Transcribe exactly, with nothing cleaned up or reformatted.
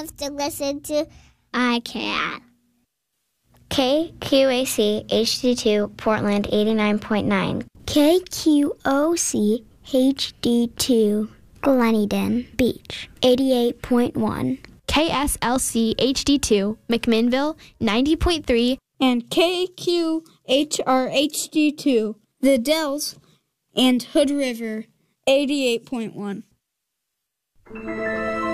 love to listen to I Can. K Q A C H D two, Portland eighty-nine point nine. K Q O C H D two, Gleneden Beach eighty-eight point one. K S L C H D two, McMinnville ninety point three. And K Q H R H D two, The Dells and Hood River eighty-eight point one.